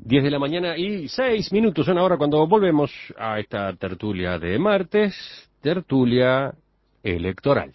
10 de la mañana y 6 minutos son ahora cuando volvemos a esta tertulia de martes, tertulia electoral.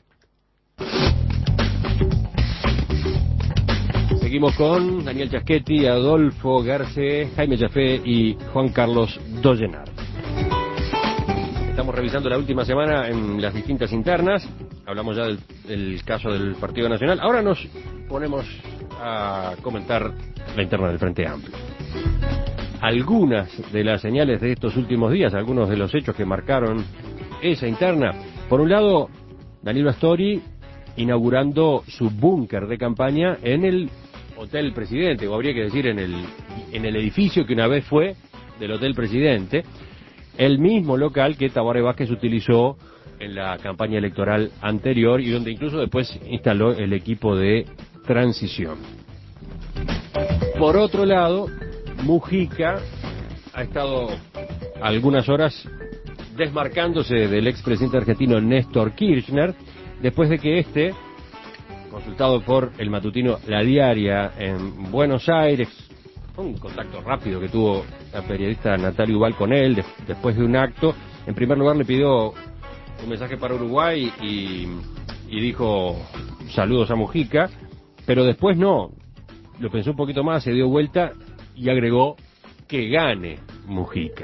Seguimos con Daniel Chasquetti, Adolfo Garce, Jaime Jafé y Juan Carlos Dollenar. Estamos revisando la última semana en las distintas internas. Hablamos ya del caso del Partido Nacional. Ahora nos ponemos a comentar la interna del Frente Amplio. Algunas de las señales de estos últimos días, algunos de los hechos que marcaron esa interna. Por un lado, Danilo Astori inaugurando su búnker de campaña en el Hotel Presidente, o habría que decir en el edificio que una vez fue del Hotel Presidente, el mismo local que Tabaré Vázquez utilizó en la campaña electoral anterior y donde incluso después instaló el equipo de transición. Por otro lado, Mujica ha estado algunas horas desmarcándose del expresidente argentino Néstor Kirchner, después de que consultado por el matutino La Diaria en Buenos Aires, un contacto rápido que tuvo la periodista Natalia Ubal con él después de un acto, en primer lugar le pidió un mensaje para Uruguay y dijo saludos a Mujica, pero después no, lo pensó un poquito más, se dio vuelta y agregó que gane Mujica.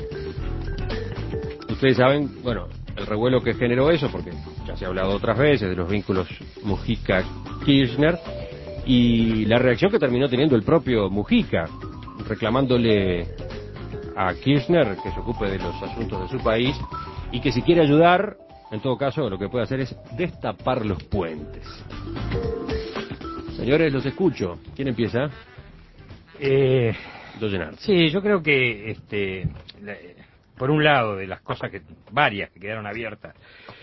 Ustedes saben, bueno, el revuelo que generó eso, porque ya se ha hablado otras veces de los vínculos Mujica-Kirchner, y la reacción que terminó teniendo el propio Mujica, reclamándole a Kirchner que se ocupe de los asuntos de su país, y que si quiere ayudar, en todo caso, lo que puede hacer es destapar los puentes. Señores, los escucho. ¿Quién empieza? Dollenar. Sí, yo creo que, por un lado, de las cosas varias que quedaron abiertas,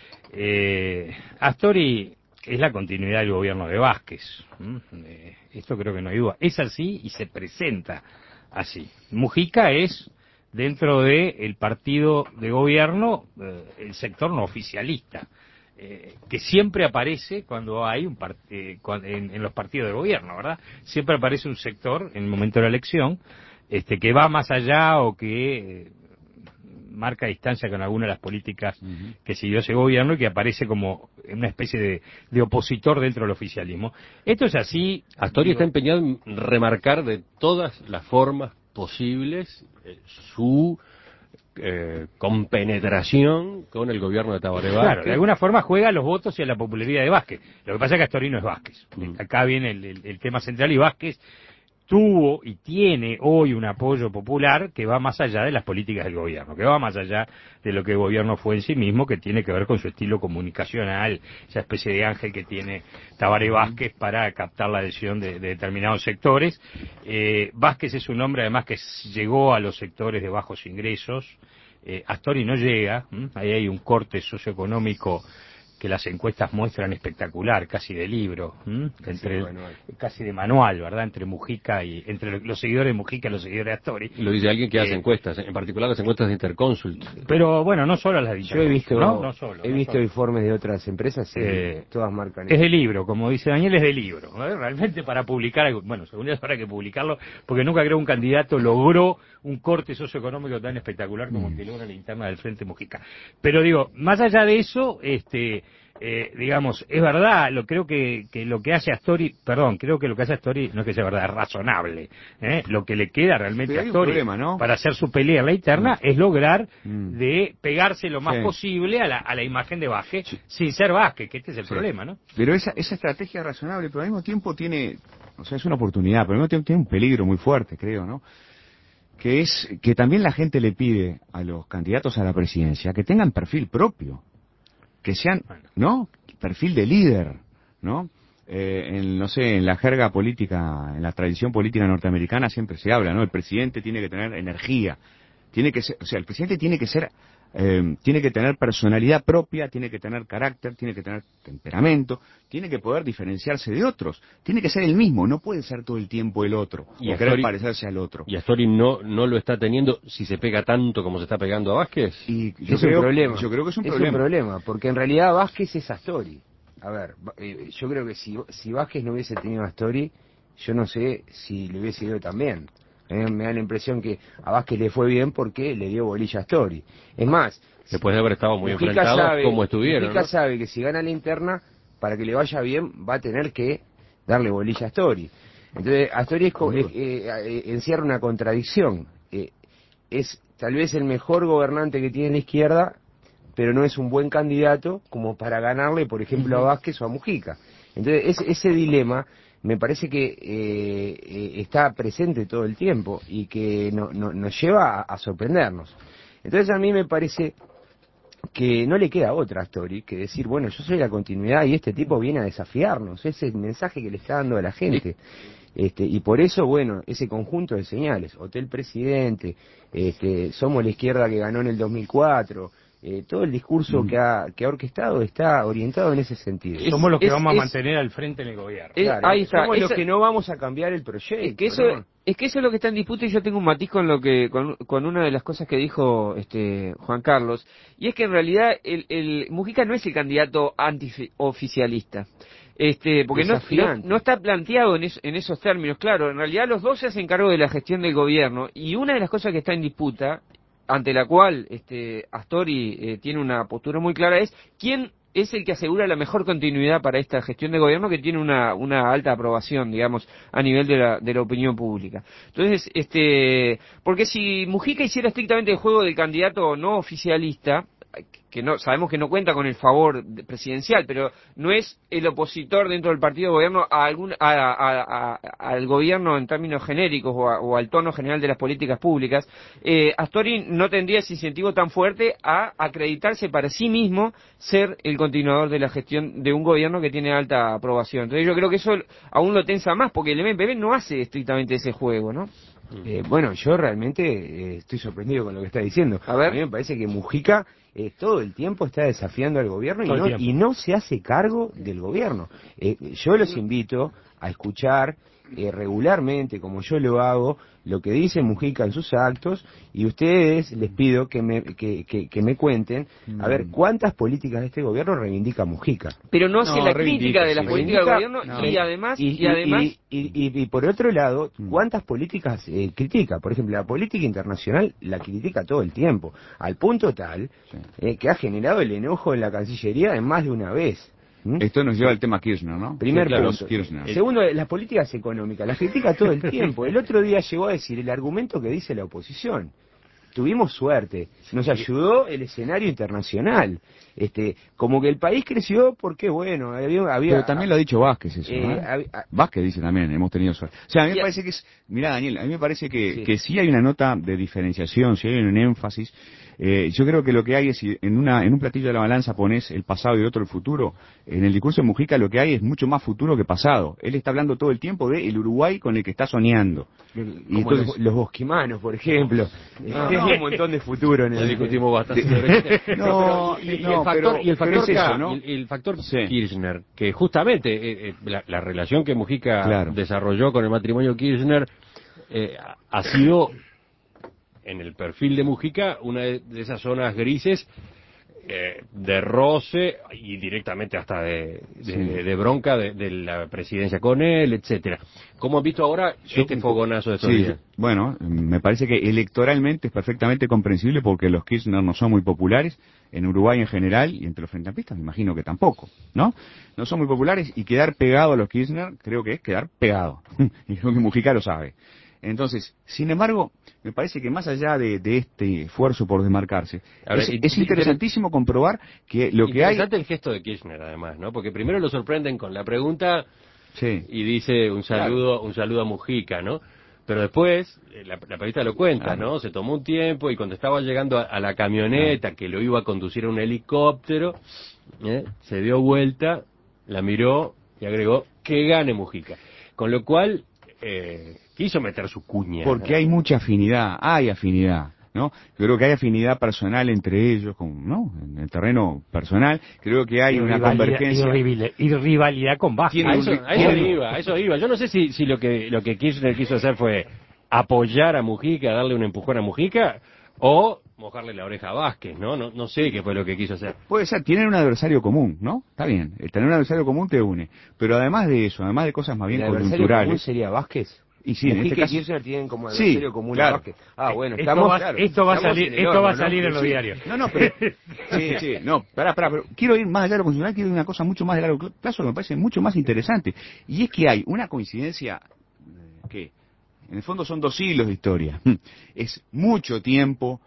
Astori es la continuidad del gobierno de Vázquez. Esto creo que no hay duda. Es así y se presenta así. Mujica es, dentro del partido de gobierno, el sector no oficialista, que siempre aparece cuando hay en los partidos de gobierno, ¿verdad? Siempre aparece un sector en el momento de la elección que va más allá o que marca distancia con alguna de las políticas que siguió ese gobierno y que aparece como una especie de opositor dentro del oficialismo. Esto es así. Astori está empeñado en remarcar de todas las formas posibles su compenetración con el gobierno de Tabaré Vázquez. Claro, de alguna forma juega a los votos y a la popularidad de Vázquez. Lo que pasa es que Astori no es Vázquez. Acá viene el tema central, y Vázquez tuvo y tiene hoy un apoyo popular que va más allá de las políticas del gobierno, que va más allá de lo que el gobierno fue en sí mismo, que tiene que ver con su estilo comunicacional, esa especie de ángel que tiene Tabaré Vázquez para captar la adhesión de determinados sectores. Vázquez es un hombre además que llegó a los sectores de bajos ingresos. Astori no llega, ahí hay un corte socioeconómico que las encuestas muestran espectacular, casi de libro, casi de manual, ¿verdad? Entre Mujica y entre los seguidores de Mujica y los seguidores de Astori. Lo dice alguien que hace encuestas, en particular las encuestas de Interconsult. Pero bueno, no solo las de Interconsult. Yo he visto, no solo, he visto informes de otras empresas y todas marcan eso. Es de libro, como dice Daniel, es de libro, ¿no? Realmente para publicar algo, bueno, según eso habrá que publicarlo, porque nunca creo un candidato logró un corte socioeconómico tan espectacular como el que logra la interna del Frente Mujica. Pero digo, más allá de eso, digamos, es verdad, creo que lo que hace Astori, creo que lo que hace Astori no es que sea verdad, es razonable. Lo que le queda realmente a Astori problema, ¿no? Para hacer su pelea en la interna es lograr de pegarse lo más posible a la imagen de Vázquez, sin ser Vázquez, que este es el problema, ¿no? Pero esa estrategia es razonable, pero al mismo tiempo es una oportunidad, pero al mismo tiempo tiene un peligro muy fuerte, creo, ¿no? Que es que también la gente le pide a los candidatos a la presidencia que tengan perfil propio, que sean, ¿no? Perfil de líder, ¿no? En la jerga política, en la tradición política norteamericana siempre se habla, ¿no? El presidente tiene que tener energía, tiene que ser, el presidente tiene que tener personalidad propia, tiene que tener carácter, tiene que tener temperamento, tiene que poder diferenciarse de otros, tiene que ser el mismo, no puede ser todo el tiempo el otro, o querer parecerse al otro. Y Astori no lo está teniendo si se pega tanto como se está pegando a Vázquez. Yo creo que es un problema, porque en realidad Vázquez es Astori. A ver, yo creo que si Vázquez no hubiese tenido a Astori, yo no sé si le hubiese ido tan bien. Me da la impresión que a Vázquez le fue bien porque le dio bolilla a Astori. Es más, después de haber estado muy Mujica enfrentados sabe, como estuvieron, Mujica ¿no? sabe que si gana la interna, para que le vaya bien, va a tener que darle bolilla a Astori. Entonces, Astori encierra una contradicción. Es tal vez el mejor gobernante que tiene la izquierda, pero no es un buen candidato como para ganarle, por ejemplo, a Vázquez o a Mujica. Entonces, ese dilema me parece que está presente todo el tiempo y que nos lleva a sorprendernos. Entonces, a mí me parece que no le queda otra a Astori que decir, bueno, yo soy la continuidad y este tipo viene a desafiarnos. Ese es el mensaje que le está dando a la gente. Y por eso, bueno, ese conjunto de señales, Hotel Presidente, somos la izquierda que ganó en el 2004, todo el discurso que ha orquestado está orientado en ese sentido. Somos los que vamos a mantener al frente en el gobierno. Claro, ahí está. somos los que no vamos a cambiar el proyecto. Es que eso es lo que está en disputa, y yo tengo un matiz con lo que con una de las cosas que dijo Juan Carlos, y es que en realidad el Mujica no es el candidato antioficialista. Porque no está planteado en esos términos. Claro, en realidad los dos se hacen cargo de la gestión del gobierno, y una de las cosas que está en disputa, ante la cual Astori tiene una postura muy clara, es quién es el que asegura la mejor continuidad para esta gestión de gobierno, que tiene una alta aprobación, digamos, a nivel de la opinión pública. Entonces, porque si Mujica hiciera estrictamente el juego del candidato no oficialista, que no sabemos que no cuenta con el favor presidencial, pero no es el opositor dentro del partido de gobierno al gobierno en términos genéricos o al tono general de las políticas públicas, Astori no tendría ese incentivo tan fuerte a acreditarse para sí mismo ser el continuador de la gestión de un gobierno que tiene alta aprobación. Entonces yo creo que eso aún lo tensa más, porque el MPB no hace estrictamente ese juego, ¿no? Bueno, yo realmente estoy sorprendido con lo que está diciendo. A mí me parece que Mujica todo el tiempo está desafiando al gobierno y no se hace cargo del gobierno. Yo los invito a escuchar regularmente, como yo lo hago, lo que dice Mujica en sus actos, y ustedes les pido que me cuenten a ver cuántas políticas de este gobierno reivindica Mujica. Pero no hace la crítica de las políticas del gobierno, y por otro lado, cuántas políticas critica. Por ejemplo, la política internacional la critica todo el tiempo, al punto tal que ha generado el enojo en la Cancillería en más de una vez. Esto nos lleva al tema Kirchner, ¿no? Primer punto. Segundo, las políticas económicas, las critica todo el tiempo. El otro día llegó a decir el argumento que dice la oposición. Tuvimos suerte, nos ayudó el escenario internacional. Como que el país creció porque, bueno, había Pero también lo ha dicho Vázquez eso, ¿no? Vázquez dice también, hemos tenido suerte. O sea, a mí me parece que mirá, Daniel, a mí me parece que sí hay una nota de diferenciación, sí hay un énfasis. Yo creo que lo que hay es, en un platillo de la balanza pones el pasado y otro el futuro. En el discurso de Mujica lo que hay es mucho más futuro que pasado. Él está hablando todo el tiempo de el Uruguay con el que está soñando. Y entonces, los bosquimanos, por ejemplo. Hay un montón de futuro en el... discutimos bastante. El factor Kirchner, que justamente la relación que Mujica desarrolló con el matrimonio Kirchner ha sido, en el perfil de Mujica, una de esas zonas grises de roce y directamente hasta de bronca de la presidencia con él, etcétera. ¿Cómo han visto ahora fogonazo de estos días? Bueno, me parece que electoralmente es perfectamente comprensible, porque los Kirchner no son muy populares en Uruguay en general, y entre los frenteamplistas me imagino que tampoco, ¿no? No son muy populares, y quedar pegado a los Kirchner creo que es quedar pegado. Y creo que Mujica lo sabe. Entonces, sin embargo, me parece que más allá de este esfuerzo por desmarcarse, es interesantísimo comprobar que lo que hay... Interesante el gesto de Kirchner, además, ¿no? Porque primero lo sorprenden con la pregunta y dice un saludo a Mujica, ¿no? Pero después, la periodista lo cuenta, ¿no? Se tomó un tiempo, y cuando estaba llegando a la camioneta que lo iba a conducir a un helicóptero, se dio vuelta, la miró y agregó que gane Mujica. Con lo cual... quiso meter su cuña. Porque hay mucha afinidad, ¿no? Creo que hay afinidad personal entre ellos, ¿no? En el terreno personal, creo que hay una convergencia. Y rivalidad con Vázquez. A eso iba. Yo no sé si lo que Kirchner quiso hacer fue apoyar a Mujica, darle un empujón a Mujica, o mojarle la oreja a Vázquez, ¿no? No sé qué fue lo que quiso hacer. Puede ser, tienen un adversario común, ¿no? Está bien, tener un adversario común te une. Pero además de eso, además de cosas más bien coyunturales... ¿El adversario común sería Vázquez? Y sí, en Mujica este y caso... Kirchner tienen como Sí, adversario común claro. a Vázquez. Bueno, Esto estamos... va, claro, esto va a estamos salir, en el esto horno, va a ¿no? salir en los Sí. diarios. No, pero... Sí, no, pero quiero ir más allá de lo constitucional, quiero ir a una cosa mucho más de largo plazo que me parece mucho más interesante. Y es que hay una coincidencia que, en el fondo, son 2 siglos de historia. Es mucho tiempo.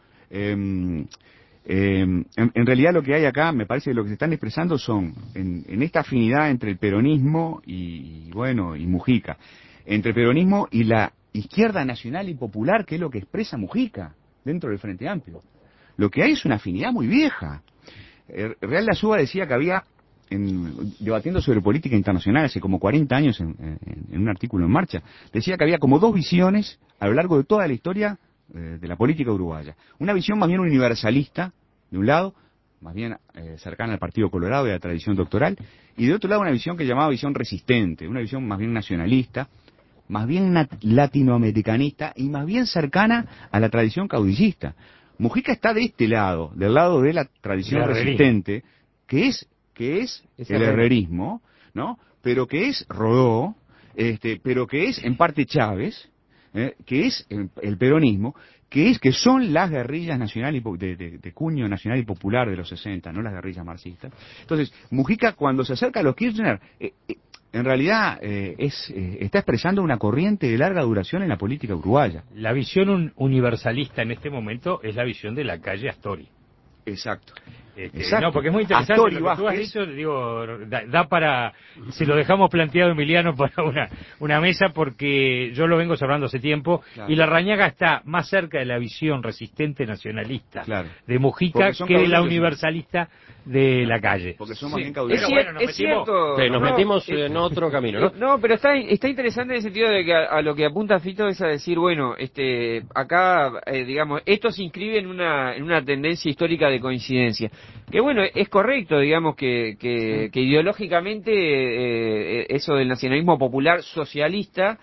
En realidad lo que hay acá, me parece que lo que se están expresando son, en esta afinidad entre el peronismo y Mujica, entre el peronismo y la izquierda nacional y popular, que es lo que expresa Mujica dentro del Frente Amplio. Lo que hay es una afinidad muy vieja. Real de Azúa decía que había, debatiendo sobre política internacional hace como 40 años en un artículo en Marcha, decía que había como 2 visiones a lo largo de toda la historia de la política uruguaya. Una visión más bien universalista, de un lado, más bien cercana al Partido Colorado y a la tradición doctoral, y de otro lado una visión que llamaba visión resistente, una visión más bien nacionalista, más bien latinoamericanista y más bien cercana a la tradición caudillista. Mujica está de este lado, del lado de la tradición resistente, que es el herrerismo, ¿no? Pero que es Rodó, pero que es en parte Chávez, que es el peronismo, que son las guerrillas nacionales de cuño nacional y popular de los 60, no las guerrillas marxistas. Entonces, Mujica, cuando se acerca a los Kirchner, en realidad está expresando una corriente de larga duración en la política uruguaya. La visión universalista en este momento es la visión de la calle Astori. Exacto. No, porque es muy interesante Astori, lo que tú has Vázquez. dicho, digo, da para, si lo dejamos planteado, Emiliano, para una mesa, porque yo lo vengo hablando hace tiempo, Claro. y Larrañaga está más cerca de la visión resistente nacionalista Claro. de Mujica Porque son que de la caudillos. universalista de la calle. Porque son más bien Es, caudillos. Bueno, nos es metimos- cierto. Sí, nos no, metimos en otro camino, ¿no? No, pero está interesante en el sentido de que a lo que apunta Fito es a decir, bueno, acá, digamos, esto se inscribe en una tendencia histórica de coincidencia. Que bueno, es correcto, digamos, que ideológicamente eso del nacionalismo popular socialista,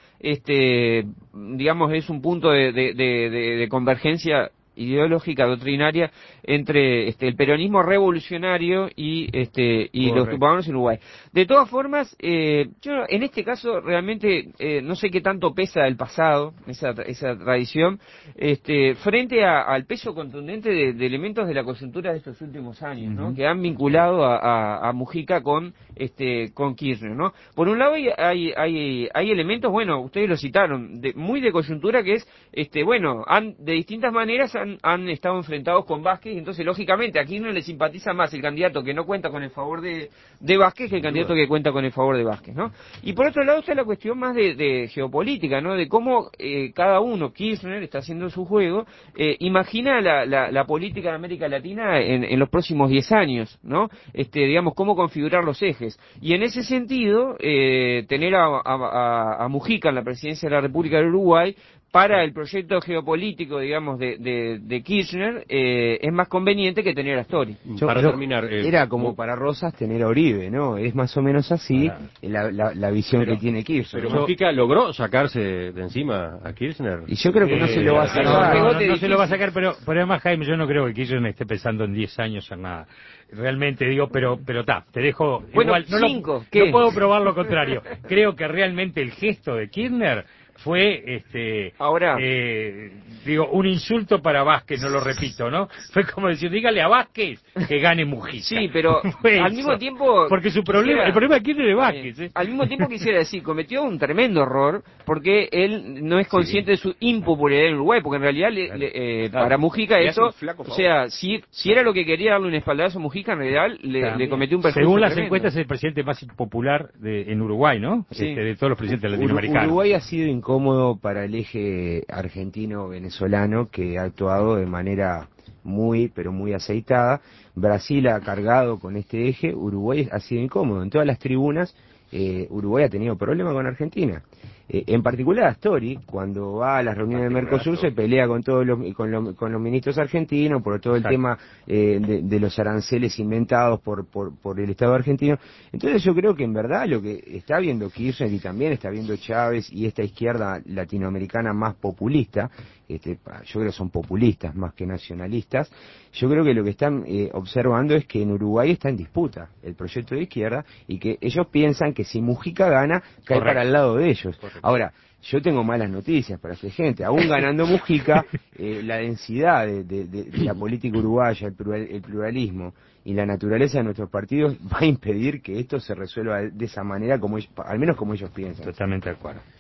digamos, es un punto de convergencia ideológica, doctrinaria, entre el peronismo revolucionario y los tupamaros en Uruguay. De todas formas, yo en este caso realmente no sé qué tanto pesa el pasado, esa tradición, frente al peso contundente de elementos de la coyuntura de estos últimos años, ¿no? Que han vinculado a Mujica con Kirchner, ¿no? Por un lado hay elementos, bueno, ustedes lo citaron, muy de coyuntura, que es, bueno, de distintas maneras han estado enfrentados con Vázquez, y entonces lógicamente a Kirchner le simpatiza más el candidato que no cuenta con el favor de Vázquez que el candidato que cuenta con el favor de Vázquez, ¿no? Y por otro lado está la cuestión más de geopolítica, ¿no? De cómo cada uno, Kirchner está haciendo su juego, imagina la política de América Latina en los próximos 10 años, ¿no? Digamos, cómo configurar los ejes. Y en ese sentido, tener a Mujica en la presidencia de la República del Uruguay para el proyecto geopolítico, digamos, de Kirchner, es más conveniente que tener a Astori. Para terminar... Era como para Rosas tener a Oribe, ¿no? Es más o menos así la visión que tiene Kirchner. Pero Mujica logró sacarse de encima a Kirchner. Y yo creo que no se lo va a No, sacar. no se lo va a sacar, pero además, Jaime, yo no creo que Kirchner esté pensando en 10 años en nada. Realmente digo, pero te dejo... Bueno, igual, 5, ¿qué? no puedo probar lo contrario. Creo que realmente el gesto de Kirchner fue, Ahora, digo, un insulto para Vázquez, no lo repito, ¿no? Fue como decir, dígale a Vázquez que gane Mujica. sí, pero Fue al eso. mismo tiempo... Porque el problema de Kirchner es Vázquez, ¿eh? Al mismo tiempo quisiera decir, cometió un tremendo error porque él no es consciente de su impopularidad en Uruguay, porque en realidad para Mujica Le hace eso, un flaco o favor. sea, si era lo que quería darle un espaldarazo a Mujica, en realidad le cometió un perjuicio Según las tremendo. encuestas, es el presidente más popular en Uruguay, ¿no? Sí. De todos los presidentes latinoamericanos. Uruguay ha sido incómodo para el eje argentino-venezolano, que ha actuado de manera muy, pero muy aceitada. Brasil ha cargado con este eje, Uruguay ha sido incómodo. En todas las tribunas, Uruguay ha tenido problemas con Argentina. En particular Astori, cuando va a las reuniones de Mercosur, se pelea con todos con los ministros argentinos por todo el tema de los aranceles inventados por el Estado argentino. Entonces yo creo que en verdad lo que está viendo Kirchner y también está viendo Chávez y esta izquierda latinoamericana más populista, yo creo que son populistas más que nacionalistas, yo creo que lo que están observando es que en Uruguay está en disputa el proyecto de izquierda y que ellos piensan que si Mujica gana, cae Correcto. para el lado de ellos. Correcto. Ahora, yo tengo malas noticias para esa gente. Aún ganando Mujica, la densidad de la política uruguaya, el pluralismo y la naturaleza de nuestros partidos va a impedir que esto se resuelva de esa manera, como ellos, al menos como ellos piensan. Totalmente de acuerdo.